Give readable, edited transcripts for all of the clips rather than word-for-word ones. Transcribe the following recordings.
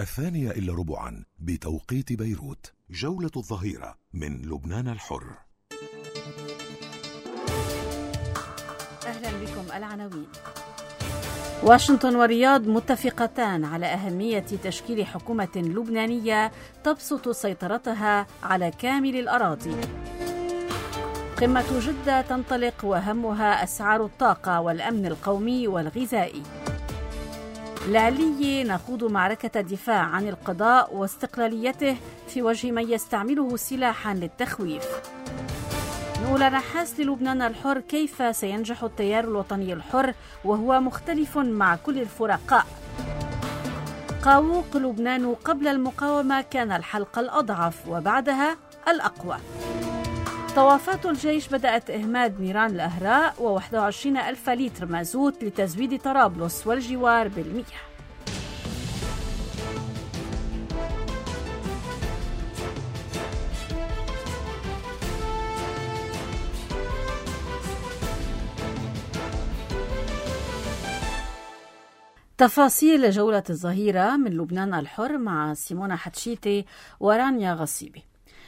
2:15 بتوقيت بيروت. جولة الظهيرة من لبنان الحر. أهلا بكم. العناوين: واشنطن والرياض متفقتان على أهمية تشكيل حكومة لبنانية تبسط سيطرتها على كامل الأراضي. قمة جدة تنطلق وهمها أسعار الطاقة والأمن القومي والغذائي. العلي نخوض معركة دفاع عن القضاء واستقلاليته في وجه من يستعمله سلاحا للتخويف. نقول نحاس للبنان الحر: كيف سينجح التيار الوطني الحر وهو مختلف مع كل الفرقاء؟ قاووق: لبنان قبل المقاومة كان الحلقة الأضعف وبعدها الأقوى. طوافات الجيش بدأت إهماد نيران الأهراء و21 ألف لتر مازوت لتزويد طرابلس والجوار بالمياه. تفاصيل جولة الظهيرة من لبنان الحر مع سيمونا حتشيتي ورانيا غصيبي.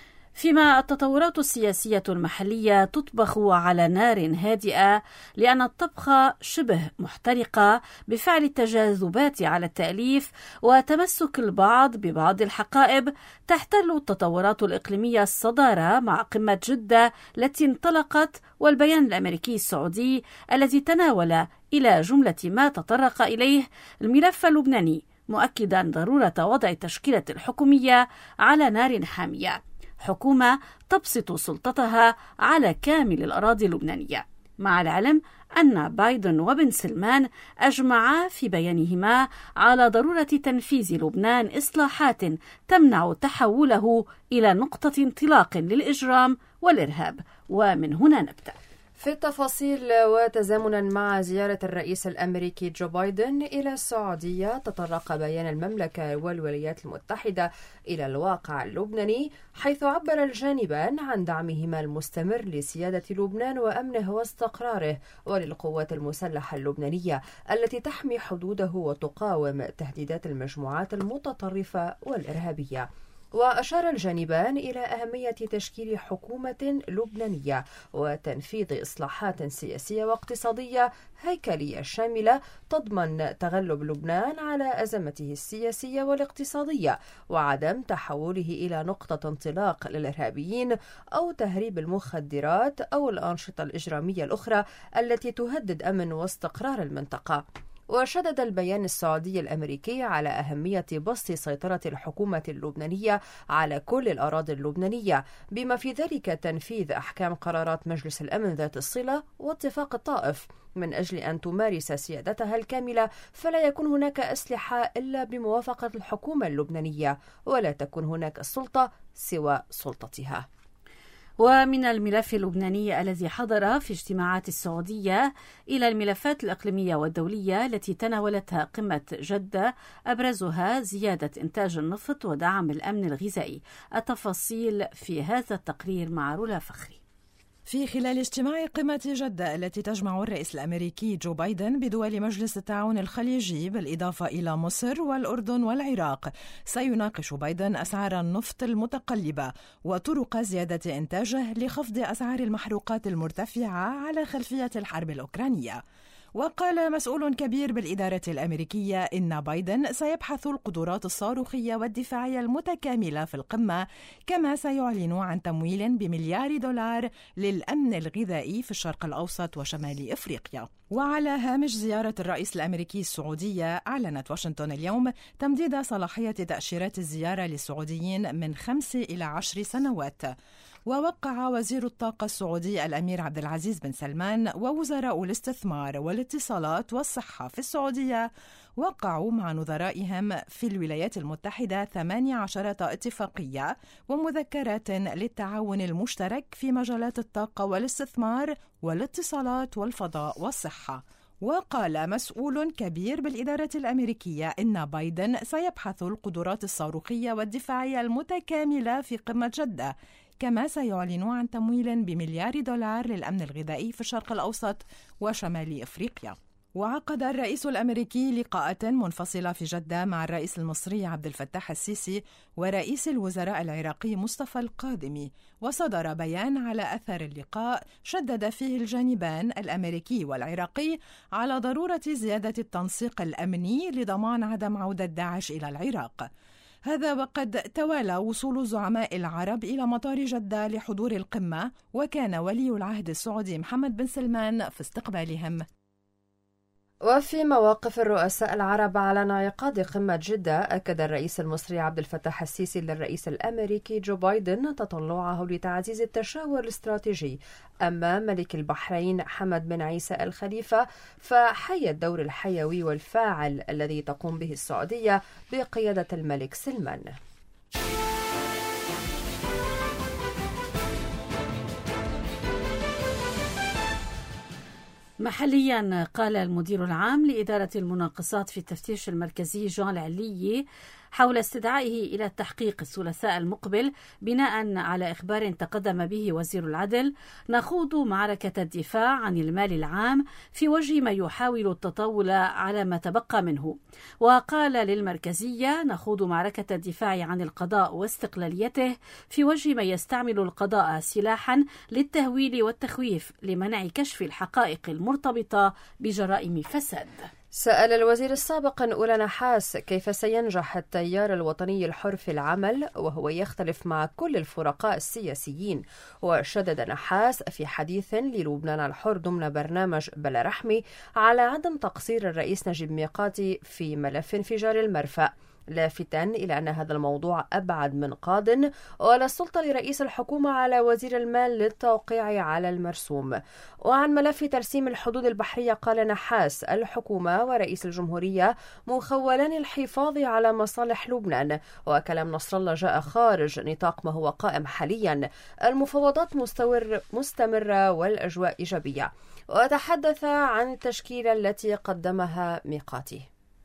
فيما التطورات السياسية المحلية تطبخ على نار هادئة لأن الطبخ شبه محترقة بفعل التجاذبات على التأليف وتمسك البعض ببعض الحقائب، تحتل التطورات الإقليمية الصدارة مع قمة جدة التي انطلقت والبيان الأمريكي السعودي الذي تناول إلى جملة ما تطرق إليه الملف اللبناني، مؤكدا ضرورة وضع التشكيلة الحكومية على نار حامية، حكومة تبسط سلطتها على كامل الأراضي اللبنانية، مع العلم أن بايدن وبن سلمان أجمعا في بيانهما على ضرورة تنفيذ لبنان إصلاحات تمنع تحوله إلى نقطة انطلاق للإجرام والإرهاب. ومن هنا نبدأ في التفاصيل. وتزامنا مع زيارة الرئيس الأمريكي جو بايدن إلى السعودية، تطرق بيان المملكة والولايات المتحدة إلى الواقع اللبناني، حيث عبر الجانبان عن دعمهما المستمر لسيادة لبنان وأمنه واستقراره وللقوات المسلحة اللبنانية التي تحمي حدوده وتقاوم تهديدات المجموعات المتطرفة والإرهابية. وأشار الجانبان إلى أهمية تشكيل حكومة لبنانية وتنفيذ إصلاحات سياسية واقتصادية هيكلية شاملة تضمن تغلب لبنان على أزمته السياسية والاقتصادية وعدم تحوله إلى نقطة انطلاق للإرهابيين أو تهريب المخدرات أو الأنشطة الإجرامية الأخرى التي تهدد أمن واستقرار المنطقة. وشدد البيان السعودي الأمريكي على أهمية بسط سيطرة الحكومة اللبنانية على كل الأراضي اللبنانية، بما في ذلك تنفيذ أحكام قرارات مجلس الأمن ذات الصلة واتفاق الطائف من أجل أن تمارس سيادتها الكاملة، فلا يكون هناك أسلحة إلا بموافقة الحكومة اللبنانية، ولا تكون هناك السلطة سوى سلطتها. ومن الملف اللبناني الذي حضر في اجتماعات السعودية إلى الملفات الإقليمية والدولية التي تناولتها قمة جدة، أبرزها زيادة إنتاج النفط ودعم الأمن الغذائي. التفاصيل في هذا التقرير مع رولا فخري. في خلال اجتماع قمة جدة التي تجمع الرئيس الأمريكي جو بايدن بدول مجلس التعاون الخليجي بالإضافة إلى مصر والأردن والعراق، سيناقش بايدن أسعار النفط المتقلبة وطرق زيادة إنتاجه لخفض أسعار المحروقات المرتفعة على خلفية الحرب الأوكرانية. وقال مسؤول كبير بالإدارة الأمريكية إن بايدن سيبحث القدرات الصاروخية والدفاعية المتكاملة في القمة، كما سيعلن عن تمويل بمليار دولار للأمن الغذائي في الشرق الأوسط وشمال إفريقيا. وعلى هامش زيارة الرئيس الأمريكي السعودية، أعلنت واشنطن اليوم تمديد صلاحية تأشيرات الزيارة للسعوديين من 5 إلى 10 سنوات. ووقع وزير الطاقة السعودي الأمير عبد العزيز بن سلمان ووزراء الاستثمار والاتصالات والصحة في السعودية وقعوا مع نظرائهم في الولايات المتحدة 18 اتفاقية ومذكرات للتعاون المشترك في مجالات الطاقة والاستثمار والاتصالات والفضاء والصحة. وقال مسؤول كبير بالإدارة الأمريكية إن بايدن سيبحث القدرات الصاروخية والدفاعية المتكاملة في قمة جدة، كما سيعلن عن تمويل بمليار دولار للأمن الغذائي في الشرق الأوسط وشمال إفريقيا. وعقد الرئيس الأمريكي لقاءات منفصلة في جدة مع الرئيس المصري عبد الفتاح السيسي ورئيس الوزراء العراقي مصطفى القادمي، وصدر بيان على أثر اللقاء شدد فيه الجانبان الأمريكي والعراقي على ضرورة زيادة التنسيق الأمني لضمان عدم عودة داعش إلى العراق. هذا وقد توالى وصول زعماء العرب إلى مطار جدة لحضور القمة، وكان ولي العهد السعودي محمد بن سلمان في استقبالهم. وفي مواقف الرؤساء العرب على انعقاد قمة جدة، أكد الرئيس المصري عبد الفتاح السيسي للرئيس الأمريكي جو بايدن تطلعه لتعزيز التشاور الاستراتيجي. أما ملك البحرين حمد بن عيسى الخليفة فحيا الدور الحيوي والفاعل الذي تقوم به السعودية بقيادة الملك سلمان. محليا، قال المدير العام لإدارة المناقصات في التفتيش المركزي جون العليي حول استدعائه إلى التحقيق الثلاثاء المقبل بناء على إخبار تقدم به وزير العدل: نخوض معركة الدفاع عن المال العام في وجه ما يحاول التطاول على ما تبقى منه. وقال للمركزية: نخوض معركة الدفاع عن القضاء واستقلاليته في وجه ما يستعمل القضاء سلاحا للتهويل والتخويف لمنع كشف الحقائق المرتبطة بجرائم فساد. سأل الوزير السابق أولى نحاس كيف سينجح التيار الوطني الحر في العمل وهو يختلف مع كل الفرقاء السياسيين. وشدد نحاس في حديث للبنان الحر ضمن برنامج بلا رحمي على عدم تقصير الرئيس نجيب ميقاتي في ملف انفجار المرفأ، لافتا إلى أن هذا الموضوع أبعد من قادم، ولا السلطة لرئيس الحكومة على وزير المال للتوقيع على المرسوم. وعن ملف ترسيم الحدود البحرية قال نحاس: الحكومة ورئيس الجمهورية مخولان الحفاظ على مصالح لبنان، وكلام نصر الله جاء خارج نطاق ما هو قائم حاليا. المفاوضات مستمرة والأجواء إيجابية. وتحدث عن التشكيلة التي قدمها ميقاتي.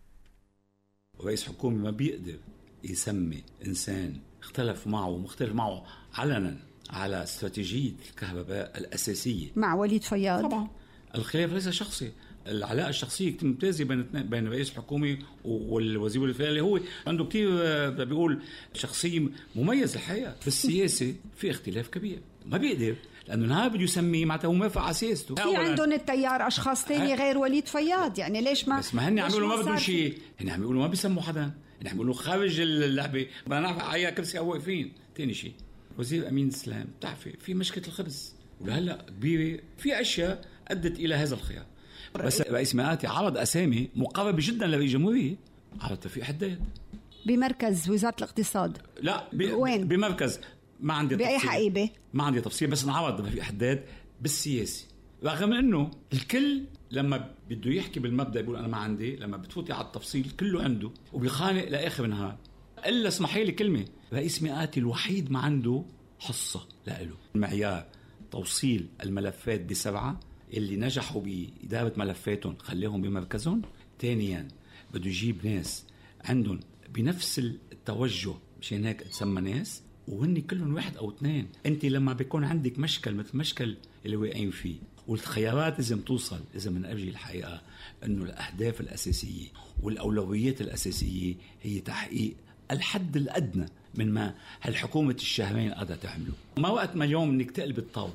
رئيس حكومة ما بيقدر يسمي إنسان اختلف معه ومختلف معه علنا على استراتيجية الكهرباء الأساسية مع وليد فياض. طبعا الخلاف ليس شخصي، العلاقة الشخصية كتير ممتازة بين رئيس الحكومة والوزير الدفاع اللي هو عنده كتير بيقول شخصية مميز. الحقيقة في السياسة في اختلاف كبير، ما بيقدر لأنه نهار بده يسميه معناته هو موافق على سياسته. في عندهم التيار أشخاص تاني غير وليد فياض، يعني ليش ما بس ما هن عم يقولوا ما بدهم شيء، هن عم يقولوا ما بيسموا حدا، هن عم يقولوا خارج اللعبة بدنا نعرف على كرسي أو واقفين. تاني شيء وزير أمين السلام بتعرفي في مشكلة الخبز ولهلا كبيرة، في أشياء أدت إلى هذا الخيار. بس رئيس ميقاتي عرض أسامي مقربة جدا لرئيس الجمهورية، عرض توفيق حداد بمركز وزارة الاقتصاد. لا وين؟ بمركز ما عندي تفصيل. بأي حقيبة؟ ما عندي تفصيل، بس انعرض توفيق حداد بالسياسي، رغم انه الكل لما بده يحكي بالمبدأ يقول انا ما عندي، لما بتفوتي على التفصيل كله عنده وبيخانق لاخر النهار. الا اسمحي لي كلمه، رئيس ميقاتي الوحيد ما عنده حصه لإله. معيار توصيل الملفات ب7 اللي نجحوا بإدارة ملفاتهم خليهم بمركزهم. ثانيا بده يجيب ناس عندهم بنفس التوجه، مشان هيك تسمى ناس وهن كلهم 1 أو 2. انت لما بيكون عندك مشكل مثل مشكل اللي واقعين فيه والخيارات لازم توصل، لازم من أجل الحقيقة انه الأهداف الأساسية والأولويات الأساسية هي تحقيق الحد الأدنى من ما هالحكومة الشهرين قادرة تعمله. ما وقت ما اليوم انك تقلب الطاولة.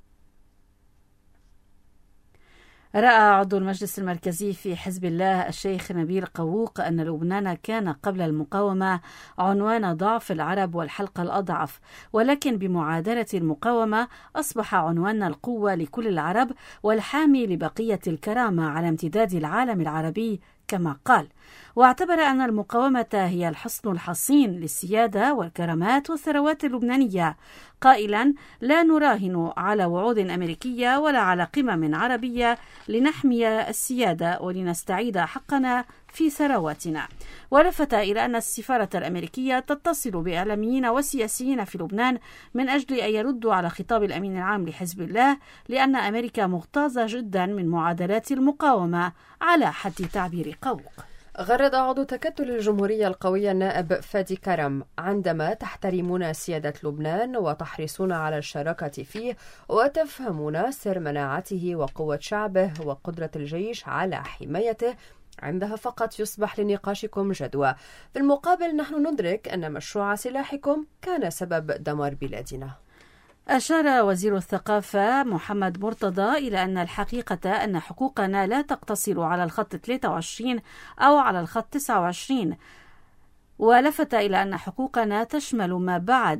رأى عضو المجلس المركزي في حزب الله الشيخ نبيل قووق أن لبنان كان قبل المقاومة عنوان ضعف العرب والحلقة الأضعف، ولكن بمعادلة المقاومة أصبح عنوان القوة لكل العرب والحامي لبقية الكرامة على امتداد العالم العربي كما قال. واعتبر أن المقاومة هي الحصن الحصين للسيادة والكرامات والثروات اللبنانية، قائلا: لا نراهن على وعود أمريكية ولا على قمم عربية لنحمي السيادة ولنستعيد حقنا في ثرواتنا. ولفت إلى أن السفارة الأمريكية تتصل بإعلاميين وسياسيين في لبنان من أجل أن يردوا على خطاب الأمين العام لحزب الله، لأن أمريكا مغتاظة جدا من معادلات المقاومة على حد تعبير قوق. غرد عضو تكتل الجمهورية القوية النائب فادي كرم: عندما تحترمون سيادة لبنان وتحرصون على الشراكة فيه وتفهمون سر مناعته وقوة شعبه وقدرة الجيش على حمايته، عندها فقط يصبح لنقاشكم جدوى. في المقابل نحن ندرك أن مشروع سلاحكم كان سبب دمار بلادنا. أشار وزير الثقافة محمد مرتضى إلى أن الحقيقة أن حقوقنا لا تقتصر على الخط 23 أو على الخط 29، ولفت إلى أن حقوقنا تشمل ما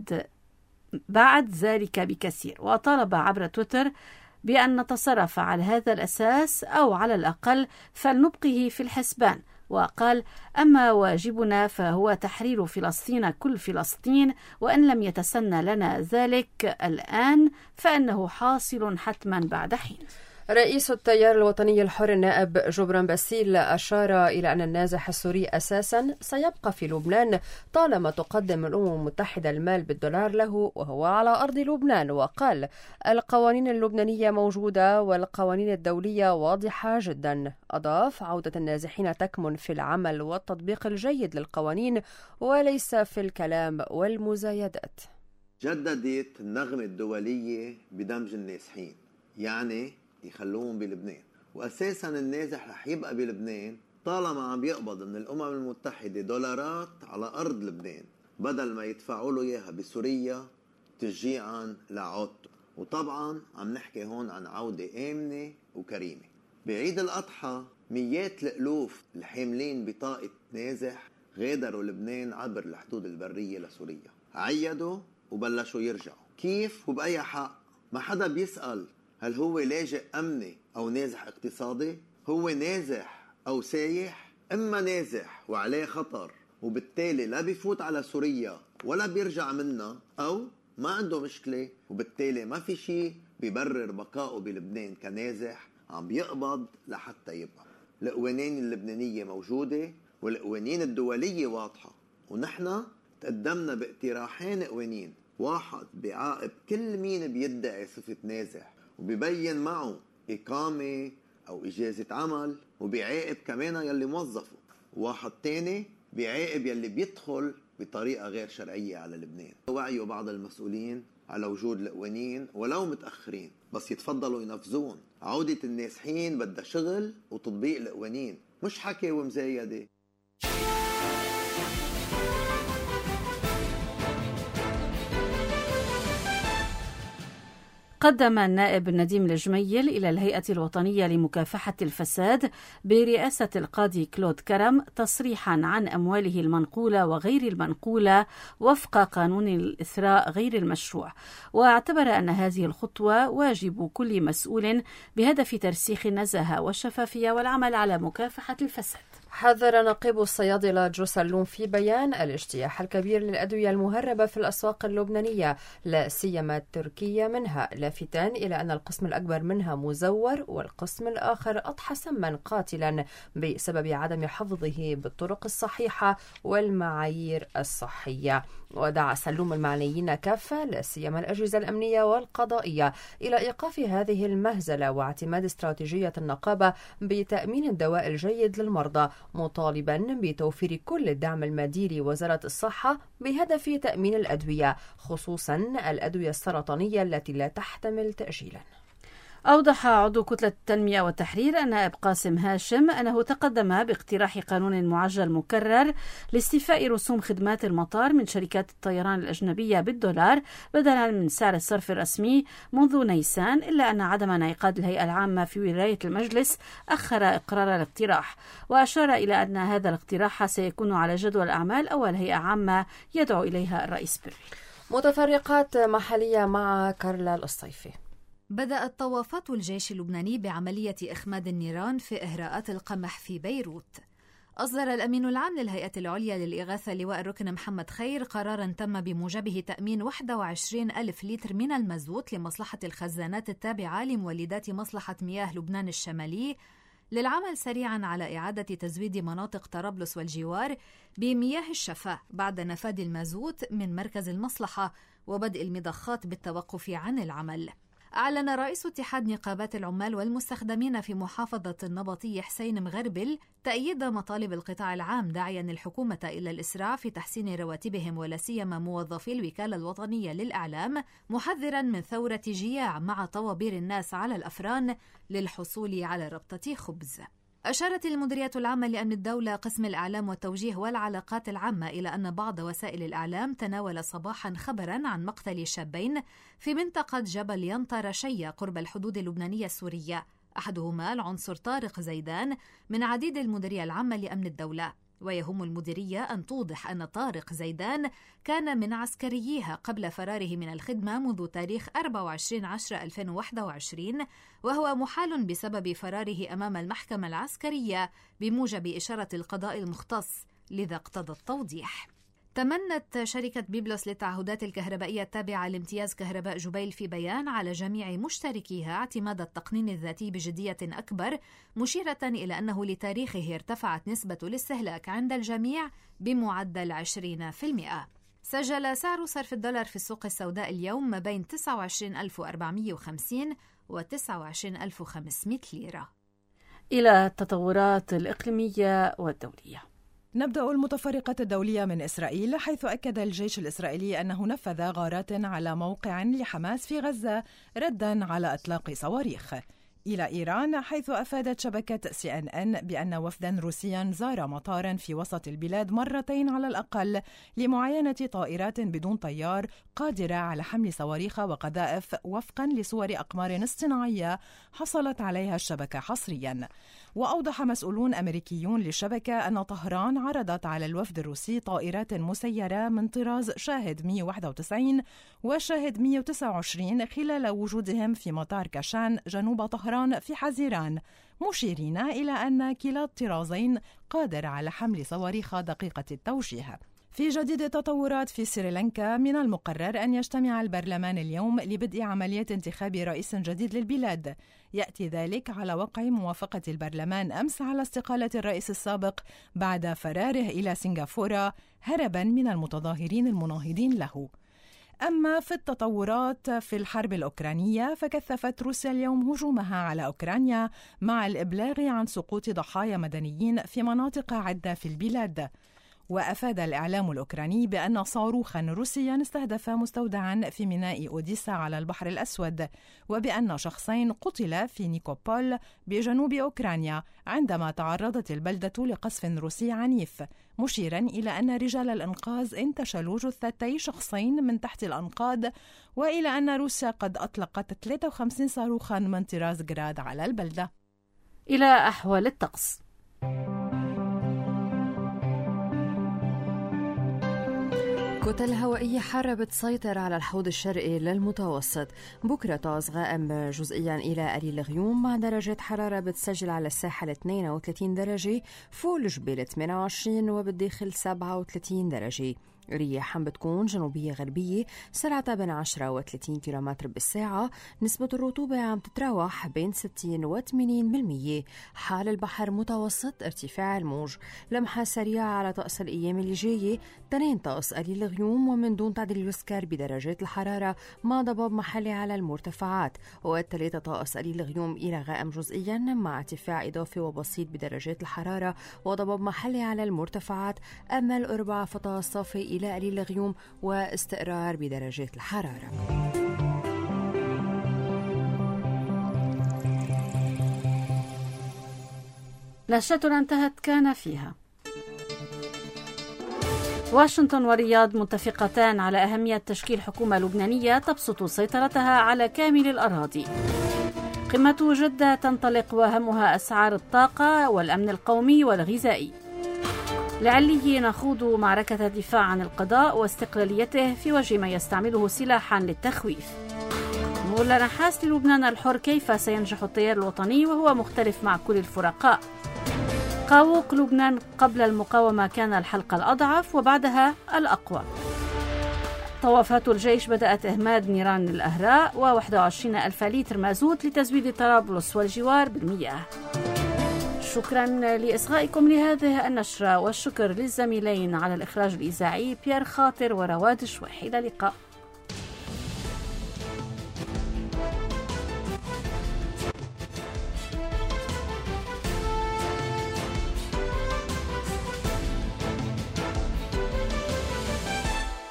بعد ذلك بكثير، وطالب عبر تويتر بأن نتصرف على هذا الأساس أو على الأقل فلنبقه في الحسبان. وقال: أما واجبنا فهو تحرير فلسطين كل فلسطين، وإن لم يتسنى لنا ذلك الآن فإنه حاصل حتما بعد حين. رئيس التيار الوطني الحر النائب جبران باسيل أشار إلى أن النازح السوري أساسا سيبقى في لبنان طالما تقدم الأمم المتحدة المال بالدولار له وهو على أرض لبنان. وقال: القوانين اللبنانية موجودة والقوانين الدولية واضحة جدا. أضاف: عودة النازحين تكمن في العمل والتطبيق الجيد للقوانين وليس في الكلام والمزايدات. جددت النغمة الدولية بدمج النازحين، يعني يخلوهم بلبنان، وأساساً النازح رح يبقى بلبنان طالما عم يقبض من الأمم المتحدة دولارات على أرض لبنان بدل ما يدفعوا له إياها بسوريا تشجيعاً لعودته. وطبعاً عم نحكي هون عن عودة آمنة وكريمة. بعيد الأضحى مئات الألوف الحاملين بطاقة نازح غادروا لبنان عبر الحدود البرية لسوريا، عيدوا وبلشوا يرجعوا. كيف وبأي حق؟ ما حدا بيسأل هل هو لاجئ أمني أو نازح اقتصادي؟ هو نازح أو سايح؟ إما نازح وعليه خطر وبالتالي لا بيفوت على سوريا ولا بيرجع منها، أو ما عنده مشكلة وبالتالي ما في شيء بيبرر بقائه بلبنان كنازح عم بيقبض لحتى يبقى. القوانين اللبنانية موجودة والقوانين الدولية واضحة، ونحن تقدمنا باقتراحين قوانين. واحد بيعاقب كل مين بيدعي صفة نازح وبيبين معه إقامة أو إجازة عمل، وبيعاقب كمان يلي موظفه. واحد تاني بيعاقب يلي بيدخل بطريقة غير شرعية على لبنان. وعيوا بعض المسؤولين على وجود القوانين ولو متأخرين، بس يتفضلوا ينفذون. عودة النازحين بدها شغل وتطبيق القوانين، مش حكي ومزايدة. قدم النائب نديم الجميل إلى الهيئة الوطنية لمكافحة الفساد برئاسة القاضي كلود كرم تصريحا عن أمواله المنقولة وغير المنقولة وفق قانون الإثراء غير المشروع، واعتبر أن هذه الخطوة واجب كل مسؤول بهدف ترسيخ النزاهة والشفافية والعمل على مكافحة الفساد. حذر نقيب الصيادلة جو سلوم في بيان الاجتياح الكبير للأدوية المهربة في الأسواق اللبنانية، لا سيما التركية منها، لافتان إلى أن القسم الأكبر منها مزور والقسم الآخر أضحى سما قاتلا بسبب عدم حفظه بالطرق الصحيحة والمعايير الصحية. ودعا سلوم المعنيين كافة لا سيما الأجهزة الأمنية والقضائية إلى إيقاف هذه المهزلة واعتماد استراتيجية النقابة بتأمين الدواء الجيد للمرضى، مطالبا بتوفير كل الدعم المادي لوزارة الصحة بهدف تأمين الأدوية، خصوصا الأدوية السرطانية التي لا تحتمل تأجيلا. أوضح عضو كتلة التنمية والتحرير النائب قاسم هاشم أنه تقدم باقتراح قانون معجل مكرر لاستيفاء رسوم خدمات المطار من شركات الطيران الأجنبية بالدولار بدلا من سعر الصرف الرسمي منذ نيسان، إلا أن عدم انعقاد الهيئة العامة في ولاية المجلس أخر إقرار الاقتراح، وأشار إلى أن هذا الاقتراح سيكون على جدول الأعمال أول هيئة عامة يدعو إليها الرئيس بري. متفرقات محلية مع كارلا الصيفي. بدأت طوافات الجيش اللبناني بعملية إخماد النيران في إهراءات القمح في بيروت. أصدر الأمين العام للهيئة العليا للإغاثة لواء الركن محمد خير قراراً تم بموجبه تأمين 21,000 لتر من المازوت لمصلحة الخزانات التابعة لمولدات مصلحة مياه لبنان الشمالي للعمل سريعاً على إعادة تزويد مناطق طرابلس والجوار بمياه الشفاء بعد نفاذ المازوت من مركز المصلحة وبدء المضخات بالتوقف عن العمل. أعلن رئيس اتحاد نقابات العمال والمستخدمين في محافظة النبطي حسين مغربل تأييد مطالب القطاع العام، داعيا الحكومة إلى الإسراع في تحسين رواتبهم ولا سيما موظفي الوكالة الوطنية للإعلام، محذرا من ثورة جياع مع طوابير الناس على الأفران للحصول على ربطة خبز. أشارت المديرية العامة لأمن الدولة قسم الإعلام والتوجيه والعلاقات العامة إلى أن بعض وسائل الإعلام تناول صباحا خبرا عن مقتل شابين في منطقة جبل ينطرشية قرب الحدود اللبنانية السورية، أحدهما العنصر طارق زيدان من عديد المديرية العامة لأمن الدولة. ويهم المديرية أن توضح أن طارق زيدان كان من عسكرييها قبل فراره من الخدمة منذ تاريخ 24/10/2021، وهو محال بسبب فراره أمام المحكمة العسكرية بموجب إشارة القضاء المختص، لذا اقتضى التوضيح. تمنت شركة بيبلوس للتعهدات الكهربائية التابعة لامتياز كهرباء جبيل في بيان على جميع مشتركيها اعتماد التقنين الذاتي بجدية أكبر، مشيرة إلى أنه لتاريخه ارتفعت نسبة الاستهلاك عند الجميع بمعدل 20%. سجل سعر صرف الدولار في السوق السوداء اليوم ما بين 29,450 و 29,500 ليرة. إلى التطورات الإقليمية والدولية. نبدأ المتفرقة الدولية من إسرائيل، حيث أكد الجيش الإسرائيلي أنه نفذ غارات على موقع لحماس في غزة رداً على إطلاق صواريخ. إلى إيران، حيث أفادت شبكة CNN بأن وفداً روسياً زار مطاراً في وسط البلاد مرتين على الأقل لمعاينة طائرات بدون طيار قادرة على حمل صواريخ وقذائف وفقاً لصور أقمار اصطناعية حصلت عليها الشبكة حصرياً. وأوضح مسؤولون أمريكيون للشبكة أن طهران عرضت على الوفد الروسي طائرات مسيرة من طراز شاهد 191 وشاهد 129 خلال وجودهم في مطار كاشان جنوب طهران في حزيران، مشيرين إلى أن كلا الطرازين قادر على حمل صواريخ دقيقة التوجيه. في جديد التطورات في سريلانكا، من المقرر أن يجتمع البرلمان اليوم لبدء عملية انتخاب رئيس جديد للبلاد. يأتي ذلك على وقع موافقة البرلمان أمس على استقالة الرئيس السابق بعد فراره إلى سنغافورة هربا من المتظاهرين المناهضين له. أما في التطورات في الحرب الأوكرانية، فكثفت روسيا اليوم هجومها على أوكرانيا مع الإبلاغ عن سقوط ضحايا مدنيين في مناطق عدة في البلاد. وأفاد الإعلام الأوكراني بأن صاروخاً روسياً استهدف مستودعاً في ميناء أوديسا على البحر الأسود، وبأن شخصين قتلا في نيكوبول بجنوب أوكرانيا عندما تعرضت البلدة لقصف روسي عنيف، مشيراً إلى أن رجال الإنقاذ انتشلوا جثتي شخصين من تحت الأنقاض، وإلى أن روسيا قد أطلقت 53 صاروخاً من طراز جراد على البلدة. إلى أحوال الطقس. كتل هوائية حارة بتسيطر على الحوض الشرقي للمتوسط. بكرة طقس غائم جزئيا إلى قليل غيوم مع درجة حرارة بتسجل على الساحل 32 درجة، فوق الجبال 28 وبالداخل 37 درجة. رياح بتكون جنوبية غربية سرعتها بين 10 و 30 كيلومتر بالساعة. نسبة الرطوبة عم تتراوح بين 60 و 80%. حال البحر متوسط، ارتفاع الموج. لمحة سريعة على طقس الأيام اللي جاية: 2 طقس قليل غيوم ومن دون تعديل يذكر بدرجات الحرارة مع ضباب محلي على المرتفعات، و3 طقس قليل غيوم إلى غائم جزئيا مع ارتفاع إضافي وبسيط بدرجات الحرارة وضباب محلي على المرتفعات. أما الأربعة فطقس صافي إلى قليل غيوم واستقرار بدرجات الحرارة. نشرتنا انتهت كان فيها: واشنطن والرياض متفقتان على أهمية تشكيل حكومة لبنانية تبسط سيطرتها على كامل الأراضي. قمة جدة تنطلق وهمها أسعار الطاقة والأمن القومي والغذائي. لعلي نخوض معركة دفاع عن القضاء واستقلاليته في وجه ما يستعمله سلاحا للتخويف. نور نحاس للبنان الحر: كيف سينجح التيار الوطني وهو مختلف مع كل الفرقاء؟ قاووق لبنان: قبل المقاومة كان الحلقة الأضعف وبعدها الأقوى. طوافات الجيش بدأت إهماد نيران الأهراء، و21,000 لتر مازوت لتزويد طرابلس والجوار بالمياه. شكرا لإصغائكم لهذه النشرة، والشكر للزميلين على الإخراج الإذاعي بيير خاطر ورواد شويح. إلى اللقاء.